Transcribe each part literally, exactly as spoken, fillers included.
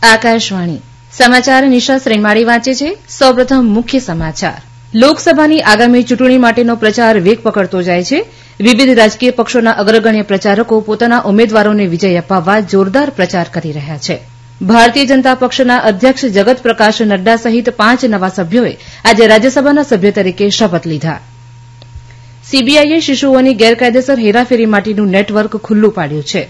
આકાશવાણી સમાચાર નિશા શ્રીમાળી વાંચે છે. સૌપ્રથમ મુખ્ય સમાચાર. લોકસભાની આગામી ચૂંટણી માટેનો પ્રચાર વેગ પકડતો જાય છે. વિવિધ રાજકીય પક્ષોના અગ્રગણ્ય પ્રચારકો પોતાના ઉમેદવારોને વિજય અપાવવા જોરદાર પ્રચાર કરી રહ્યા છે. ભારતીય જનતા પક્ષના અધ્યક્ષ જગત પ્રકાશ નડ્ડા સહિત પાંચ નવા સભ્યોએ આજે રાજ્યસભાના સભ્ય તરીકે શપથ લીધા. સીબીઆઈએ શિશુઓની ગેરકાયદેસર હેરાફેરી માટેનું નેટવર્ક ખુલ્લું પાડ્યું છે.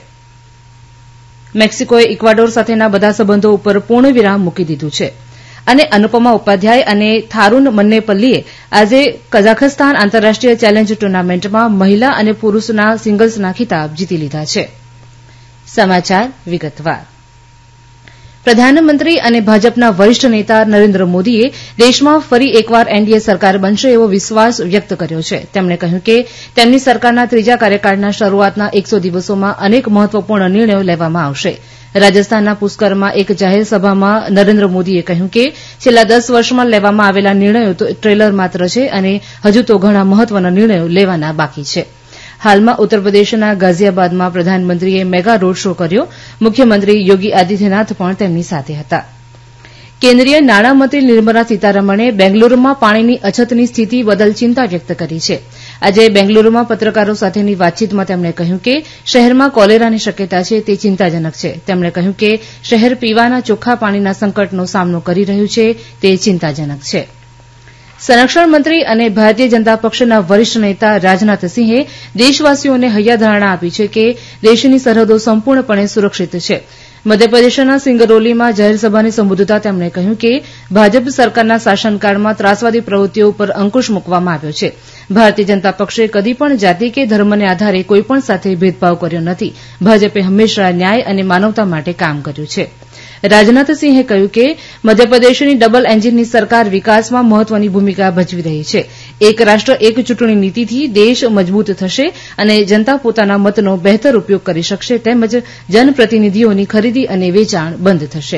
મેક્સિકોએ ઇક્વાડોર સાથેના બધા સંબંધો ઉપર પૂર્ણ વિરામ મૂકી દીધું છે. અને અનુપમા ઉપાધ્યાય અને થારૂન મન્નેપલ્લીએ આજે કઝાખસ્તાન આંતરરાષ્ટ્રીય ચેલેન્જ ટુર્નામેન્ટમાં મહિલા અને પુરૂષના સિંગલ્સના ખિતાબ જીતી લીધા છે. સમાચાર વિગતવાર. પ્રધાનમંત્રી અને ભાજપના વરિષ્ઠ નેતા નરેન્દ્ર મોદીએ દેશમાં ફરી એકવાર એનડીએ સરકાર બનશે એવો વિશ્વાસ વ્યક્ત કર્યો છે. તેમણે કહ્યું કે તેમની સરકારના ત્રીજા કાર્યકાળના શરૂઆતના એકસો દિવસોમાં અનેક મહત્વપૂર્ણ નિર્ણયો લેવામાં આવશે. રાજસ્થાનના પુષ્કરમાં એક જાહેર સભામાં નરેન્દ્ર મોદીએ કહ્યું કે છેલ્લા દસ વર્ષમાં લેવામાં આવેલા નિર્ણયો તો ટ્રેલર માત્ર છે અને હજુ તો ઘણા મહત્વના નિર્ણયો લેવાના બાકી છે. હાલમાં ઉત્તરપ્રદેશના ગાઝિયાબાદમાં પ્રધાનમંત્રીએ મેગા રોડ શો કર્યો. મુખ્યમંત્રી યોગી આદિત્યનાથ પણ તેમની સાથે હતા. કેન્દ્રીય નાણામંત્રી નિર્મલા સીતારમણે બેંગલુરૂમાં પાણીની અછતની સ્થિતિ બદલ ચિંતા વ્યક્ત કરી છે. આજે બેંગલુરૂમાં પત્રકારો સાથેની વાતચીતમાં તેમણે કહ્યું કે શહેરમાં કોલેરાની શક્યતા છે તે ચિંતાજનક છે. તેમણે કહ્યું કે શહેર પીવાના ચોખ્ખા પાણીના સંકટનો સામનો કરી રહ્યું છે તે ચિંતાજનક છે. સંરક્ષણ મંત્રી અને ભારતીય જનતા પક્ષના વરિષ્ઠ નેતા રાજનાથસિંહે દેશવાસીઓને હૈયાધારણા આપી છે કે દેશની સરહદો સંપૂર્ણપણે સુરક્ષિત છે. મધ્યપ્રદેશના સિંગરૌલીમાં જાહેરસભાને સંબોધતા તેમણે કહ્યું કે ભાજપ સરકારના શાસનકાળમાં ત્રાસવાદી પ્રવૃત્તિઓ પર અંકુશ મૂકવામાં આવ્યો છે. ભારતીય જનતા પક્ષે કદી પણ જાતિ કે ધર્મને આધારે કોઈપણ સાથે ભેદભાવ કર્યો નથી. ભાજપે હંમેશા ન્યાય અને માનવતા માટે કામ કર્યું છે. રાજનાથસિંહે કહ્યું કે મધ્યપ્રદેશની ડબલ એન્જિનની સરકાર વિકાસમાં મહત્વની ભૂમિકા ભજવી રહી છે. એક રાષ્ટ્ર એક ચૂંટણી નીતિથી દેશ મજબૂત થશે અને જનતા પોતાના મતનો બહેતર ઉપયોગ કરી શકશે તેમજ જનપ્રતિનિધિઓની ખરીદી અને વેચાણ બંધ થશે.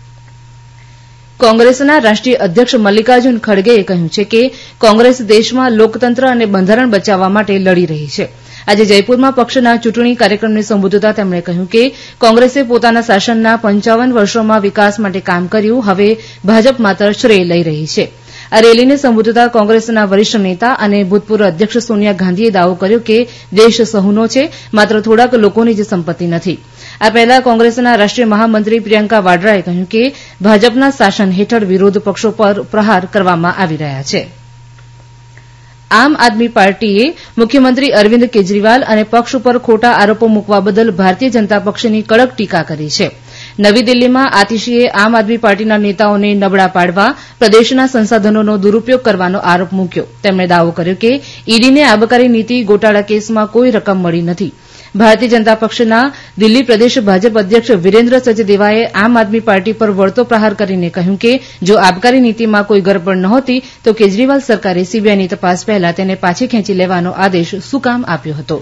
કોંગ્રેસના રાષ્ટ્રીય અધ્યક્ષ મલ્લિકાર્જુન ખડગેએ કહ્યું છે કે કોંગ્રેસ દેશમાં લોકતંત્ર અને બંધારણ બચાવવા માટે લડી રહી છે. આજે જયપુરમાં પક્ષના ચૂંટણી કાર્યક્રમને સંબોધતા તેમણે કહ્યું કે કોંગ્રેસે પોતાના શાસનના પંચાવન વર્ષોમાં વિકાસ માટે કામ કર્યું. હવે ભાજપ માત્ર શ્રેય લઈ રહી છે. આ રેલીને સંબોધતા કોંગ્રેસના વરિષ્ઠ નેતા અને ભૂતપૂર્વ અધ્યક્ષ સોનિયા ગાંધીએ દાવો કર્યો કે દેશ સહુનો છે, માત્ર થોડાક લોકોની જ સંપત્તિ નથી. આ પહેલા કોંગ્રેસના રાષ્ટ્રીય મહામંત્રી પ્રિયંકા વાડ્રાએ કહ્યું કે ભાજપના શાસન હેઠળ વિરોધ પક્ષો પર પ્રહાર કરવામાં આવી રહ્યા છે. આમ આદમી પાર્ટીએ મુખ્યમંત્રી અરવિંદ કેજરીવાલ અને પક્ષ ઉપર ખોટા આરોપો મૂકવા બદલ ભારતીય જનતા પક્ષની કડક ટીકા કરી છે. નવી દિલ્હીમાં આતિશીએ આમ આદમી પાર્ટીના નેતાઓને નબળા પાડવા પ્રદેશના સંસાધનોનો દુરૂપયોગ કરવાનો આરોપ મૂક્યો. તેમણે દાવો કર્યો કે ઈડીને આબકારી નીતિ ગોટાળા કેસમાં કોઈ રકમ મળી નથી. ભારતીય જનતા પક્ષના દિલ્હી પ્રદેશ ભાજપ અધ્યક્ષ વિરેન્દ્ર સચદેવાએ આમ આદમી પાર્ટી પર વળતો પ્રહાર કરીને કહ્યું કે જો આબકારી નીતિમાં કોઈ ગરબડ નહોતી તો કેજરીવાલ સરકારે સીબીઆઈની તપાસ પહેલા તેને પાછી ખેંચી લેવાનો આદેશ શું કામ આપ્યો હતો.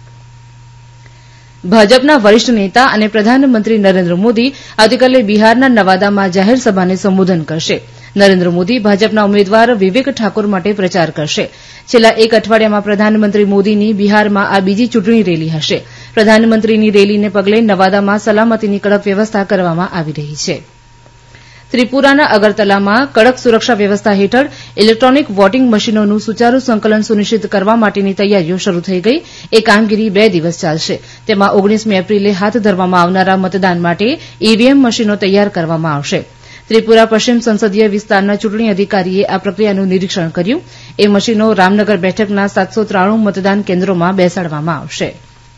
ભાજપના વરિષ્ઠ નેતા અને પ્રધાનમંત્રી નરેન્દ્ર મોદી આવતીકાલે બિહારના નવાદામાં જાહેર સભાને સંબોધન કરશે. નરેન્દ્ર મોદી ભાજપના ઉમેદવાર વિવેક ઠાકોર માટે પ્રચાર કરશે. છેલ્લા એક અઠવાડિયામાં પ્રધાનમંત્રી મોદીની બિહારમાં આ બીજી ચૂંટણી રેલી હશે. પ્રધાનમંત્રીની રેલીને પગલે નવાદામાં સલામતીની કડક વ્યવસ્થા કરવામાં આવી રહી છે. ત્રિપુરાના અગરતલામાં કડક સુરક્ષા વ્યવસ્થા હેઠળ ઇલેક્ટ્રોનિક વોટિંગ મશીનોનું સુચારૂ સંકલન સુનિશ્ચિત કરવા માટેની તૈયારીઓ શરૂ થઈ ગઈ. એ કામગીરી બે દિવસ ચાલશે. તેમાં ઓગણીસમી એપ્રિલે હાથ ધરવામાં આવનારા મતદાન માટે ઈવીએમ મશીનો તૈયાર કરવામાં આવશે. ત્રિપુરા પશ્ચિમ સંસદીય વિસ્તારના ચૂંટણી અધિકારીએ આ પ્રક્રિયાનું નિરીક્ષણ કર્યું. એ મશીનો રામનગર બેઠકના સાતસો ત્રાણું મતદાન કેન્દ્રોમાં બેસાડવામાં આવશે.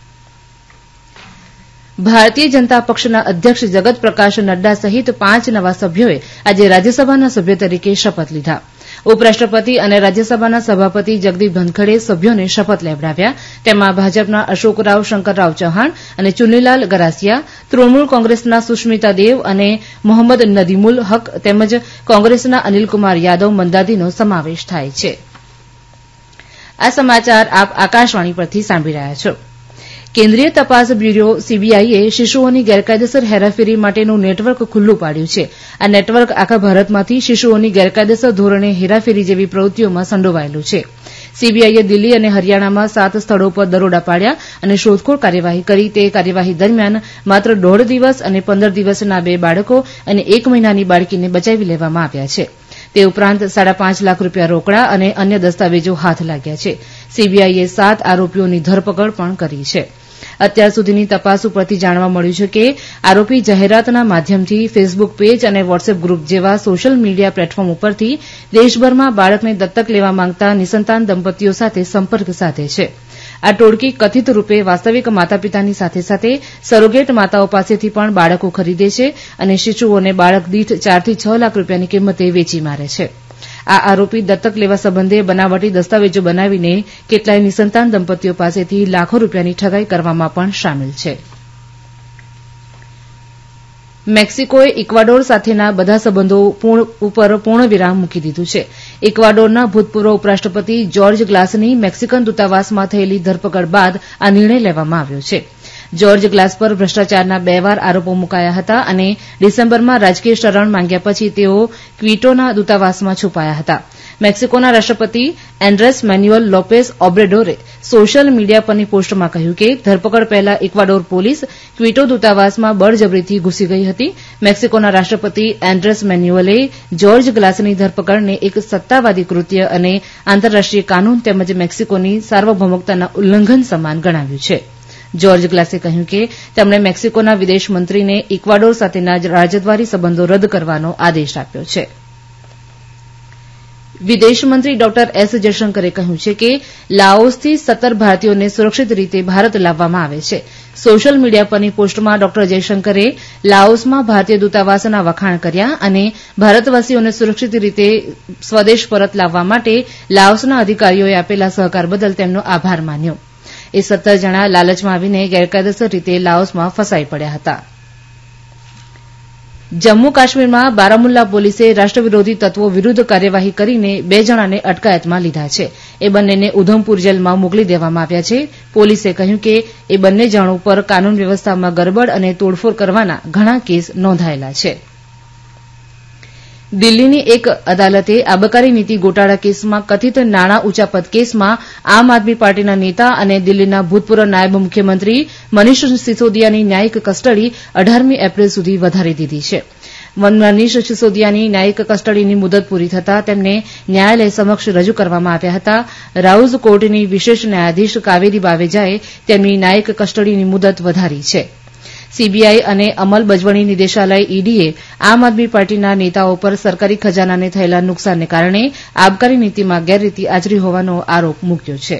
ભારતીય જનતા પક્ષના અધ્યક્ષ જગત પ્રકાશ નડ્ડા સહિત પાંચ નવા સભ્યોએ આજે રાજ્યસભાના સભ્ય તરીકે શપથ લીધા. ઉપરાષ્ટ્રપતિ અને રાજ્યસભાના સભાપતિ જગદીપ ધનખડે સભ્યોને શપથ લેવડાવ્યા. તેમાં ભાજપના અશોકરાવ શંકરરાવ ચૌહાણ અને ચુન્નીલાલ ગરાસિયા, તૃણમૂલ કોંગ્રેસના સુષ્મિતા દેવ અને મોહમ્મદ નદીમુલ હક તેમજ કોંગ્રેસના અનિલકુમાર યાદવ મંદાદીનો સમાવેશ થાય છે. આ સમાચાર આપ આકાશવાણી પરથી સાંભળી રહ્યા છો. કેન્દ્રીય તપાસ બ્યુરો સીબીઆઈએ શિશુઓની ગેરકાયદેસર હેરાફેરી માટેનું નેટવર્ક ખુલ્લું પાડ્યું છે. આ નેટવર્ક આખા ભારતમાંથી શિશુઓની ગેરકાયદેસર ધોરણે હેરાફેરી જેવી પ્રવૃત્તિઓમાં સંડોવાયેલું છે. સીબીઆઈએ દિલ્હી અને હરિયાણામાં સાત સ્થળો પર દરોડા પાડ્યા અને શોધખોળ કાર્યવાહી કરી. તે કાર્યવાહી દરમિયાન માત્ર દોઢ દિવસ અને પંદર દિવસના બે બાળકો અને એક મહિનાની બાળકીને બચાવી લેવામાં આવ્યા છે. તે ઉપરાંત સાડા પાંચ લાખ રૂપિયા રોકડા અને અન્ય દસ્તાવેજો હાથ લાગ્યા છે. સીબીઆઈએ સાત આરોપીઓની ધરપકડ પણ કરી છે. અત્યાર સુધીની તપાસ ઉપરથી જાણવા મળ્યું છે કે આરોપી જાહેરાતના માધ્યમથી ફેસબુક પેજ અને વોટ્સએપ ગ્રુપ જેવા સોશિયલ મીડિયા પ્લેટફોર્મ ઉપરથી દેશભરમાં બાળકને દત્તક લેવા માંગતા નિસંતાન દંપતીઓ સાથે સંપર્ક સાધે છે. આ ટોળકી કથિત રૂપે વાસ્તવિક માતાપિતાની સાથે સાથે સરોગેટ માતાઓ પાસેથી પણ બાળકો ખરીદે છે અને શિશુઓને બાળક દીઠ ચારથી છ લાખ રૂપિયાની કિંમતે વેચી મારે છે. આ આરોપી દત્તક લેવા સંબંધે બનાવટી દસ્તાવેજો બનાવીને કેટલાય નિસંતાન દંપતીઓ પાસેથી લાખો રૂપિયાની ઠગાઈ કરવામાં પણ સામેલ છે. મેક્સિકોએ ઇક્વાડોર સાથેના બધા સંબંધો ઉપર પૂર્ણ વિરામ મૂકી દીધું છે. ઇક્વાડોરના ભૂતપૂર્વ ઉપરાષ્ટ્રપતિ જ્યોર્જ ગ્લાસની મેક્સિકન દૂતાવાસમાં થયેલી ધરપકડ બાદ આ નિર્ણય લેવામાં આવ્યો છે. જ્યોર્જ ગ્લાસ પર ભ્રષ્ટાચારના બે વાર આરોપો મુકાયા હતા અને ડિસેમ્બરમાં રાજકીય શરણ માંગ્યા પછી તેઓ ક્વિટોના દૂતાવાસમાં છુપાયા હતા. મેક્સિકોના રાષ્ટ્રપતિ એન્ડ્રેસ મેન્યુઅલ લોપેસ ઓબ્રેડોરે સોશિયલ મીડિયા પરની પોસ્ટમાં કહ્યું કે ધરપકડ પહેલા ઇક્વાડોર પોલીસ ક્વિટો દૂતાવાસમાં બળજબરીથી ઘૂસી ગઈ હતી. મેક્સિકોના રાષ્ટ્રપતિ એન્ડ્રેસ મેન્યુઅલે જ્યોર્જ ગ્લાસની ધરપકડને એક સત્તાવાદી કૃત્ય અને આંતરરાષ્ટ્રીય કાનૂન તેમજ મેક્સિકોની સાર્વભૌમકતાના ઉલ્લંઘન સમાન ગણાવ્યું છે. જ્યોર્જ ગ્લાસે કહ્યું કે તેમણે મેક્સિકોના વિદેશ મંત્રીને ઇક્વાડોર સાથેના રાજદ્વારી સંબંધો રદ કરવાનો આદેશ આપ્યો છે. વિદેશમંત્રી ડોક્ટર એસ જયશંકરે કહ્યું છે કે લાઓસથી સત્તર ભારતીયોને સુરક્ષિત રીતે ભારત લાવવામાં આવે છે. સોશિયલ મીડિયા પરની પોસ્ટમાં ડોક્ટર જયશંકરે લાઓસમાં ભારતીય દૂતાવાસના વખાણ કર્યા અને ભારતવાસીઓને સુરક્ષિત રીતે સ્વદેશ પરત લાવવા માટે લાઓસના અધિકારીઓએ આપેલા સહકાર બદલ તેમનો આભાર માન્યો. એ સત્તર જણા લાલચમાં આવીને ગેરકાયદેસર રીતે લાઓસમાં ફસાઈ પડ્યા હતા. જમ્મુ કાશ્મીરમાં બારામુલ્લા પોલીસે રાષ્ટ્રવિરોધી તત્વો વિરુદ્ધ કાર્યવાહી કરીને બે જણાને અટકાયતમાં લીધા છે. એ બંનેને ઉધમપુર જેલમાં મોકલી દેવામાં આવ્યા છે. પોલીસે કહ્યું કે એ બંને જણો પર કાનૂન વ્યવસ્થામાં ગરબડ અને તોડફોડ કરવાના ઘણા કેસ નોંધાયેલા છે. દિલ્હીની એક અદાલતે આબકારી નીતિ ગોટાળા કેસમાં કથિત નાણાં ઉચાપત કેસમાં આમ આદમી પાર્ટીના નેતા અને દિલ્હીના ભૂતપૂર્વ નાયબ મુખ્યમંત્રી મનીષ સિસોદિયાની ન્યાયિક કસ્ટડી અઢારમી એપ્રિલ સુધી વધારી દીધી છે. મનીષ સિસોદિયાની ન્યાયિક કસ્ટડીની મુદત પૂરી થતાં તેમને ન્યાયાલય સમક્ષ રજૂ કરવામાં આવ્યા હતા. રાઉઝ કોર્ટની વિશેષ ન્યાયાધીશ કાવેરી બાવેજાએ તેમની ન્યાયિક કસ્ટડીની મુદત વધારી છે. સીબીઆઈ અને અમલ બજવણી નિદેશાલય ઈડીએ આમ આદમી પાર્ટીના નેતાઓ પર સરકારી ખજાનાને થયેલા નુકસાનને કારણે આબકારી નીતિમાં ગેરરીતિ આચરી હોવાનો આરોપ મૂક્યો છે.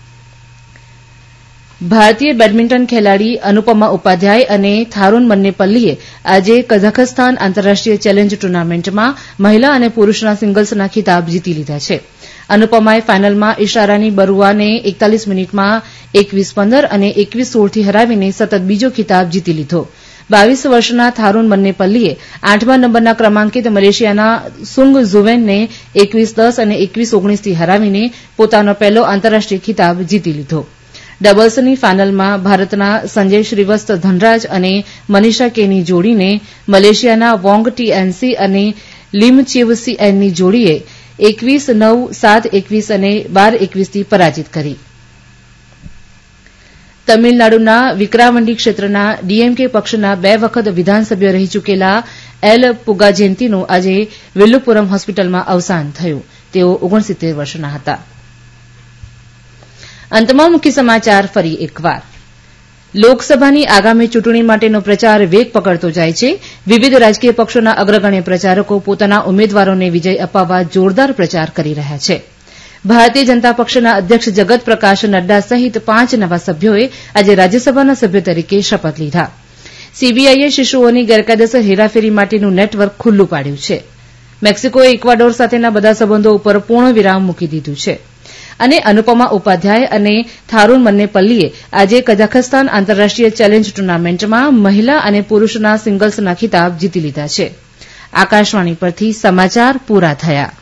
ભારતીય બેડમિન્ટન ખેલાડી અનુપમા ઉપાધ્યાય અને થારૂન મન્નેપલ્લીએ આજે કઝાખસ્તાન આંતરરાષ્ટ્રીય ચેલેન્જ ટુર્નામેન્ટમાં મહિલા અને પુરૂષના સિંગલ્સના ખિતાબ જીતી લીધા છે. અનુપમાએ ફાઇનલમાં ઇશારાની બરુઆને એકતાલીસ મિનિટમાં એકવીસ પંદર અને એકવીસ સોળથી હરાવીને સતત બીજો ખિતાબ જીતી લીધો. બાવીસ વર્ષના થારૂન મન્નેપલ્લીએ આઠમા નંબરના ક્રમાંકિત મલેશિયાના સુંગ ઝુવેનને એકવીસ દસ અને એકવીસ ઓગણીસથી હરાવીને પોતાનો પહેલો આંતરરાષ્ટ્રીય ખિતાબ જીતી લીધો. ડબલ્સની ફાઇનલમાં ભારતના સંજય શ્રીવસ્ત ધનરાજ અને મનીષા કેની જોડીને મલેશિયાના વોંગ ટી એનસી અને લિમ ચીવ સી એનની જોડીએ એકવીસ નવ સાત એકવીસ અને બાર એકવીસથી પરાજિત કરી. તમિલનાડુના વિક્રાવંડી ક્ષેત્રના ડીએમકે પક્ષના બે વખત વિધાનસભ્ય રહી ચૂકેલા એલ પુગાજેન્તીનું આજે વિલ્લુપુરમ હોસ્પિટલમાં અવસાન થયું. તેઓ ઓગણસિત્તેર વર્ષના હતા. અંતમાં મુખ્ય સમાચાર ફરી એકવાર. લોકસભાની આગામી ચૂંટણી માટેનો પ્રચાર વેગ પકડતો જાય છે. વિવિધ રાજકીય પક્ષોના અગ્રગણ્ય પ્રચારકો પોતાના ઉમેદવારોને વિજય અપાવવા જોરદાર પ્રચાર કરી રહ્યા છે. ભારતીય જનતા પક્ષના અધ્યક્ષ જગત પ્રકાશ નડ્ડા સહિત પાંચ નવા સભ્યોએ આજે રાજ્યસભાના સભ્ય તરીકે શપથ લીધા. સીબીઆઈએ શિશુઓની ગેરકાયદેસર હેરાફેરી માટેનું નેટવર્ક ખુલ્લું પાડ્યું છે. મેક્સિકોએ ઇક્વાડોર સાથેના બધા સંબંધો ઉપર પૂર્ણ વિરામ મૂકી દીધું છે. અને અનુપમા ઉપાધ્યાય અને થારૂન મન્નેપલ્લીએ આજે કઝાખસ્તાન આંતરરાષ્ટ્રીય ચેલેન્જ ટુર્નામેન્ટમાં મહિલા અને પુરૂષના સિંગલ્સના ખિતાબ જીતી લીધા છે. આકાશવાણી પરથી સમાચાર પૂરા થયા.